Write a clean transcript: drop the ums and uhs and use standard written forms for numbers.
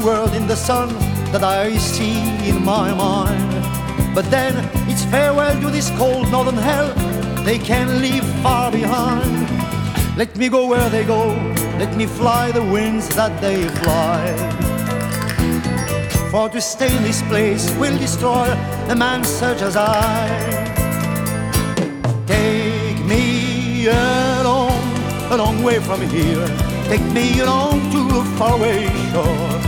world in the sun that I see in my mind. But then it's farewell to this cold northern hell they can leave far behind. Let me go where they go, let me fly the winds that they fly. For to stay in this place will destroy a man such as I. Take me along, a long way from here. Take me along to a faraway shore.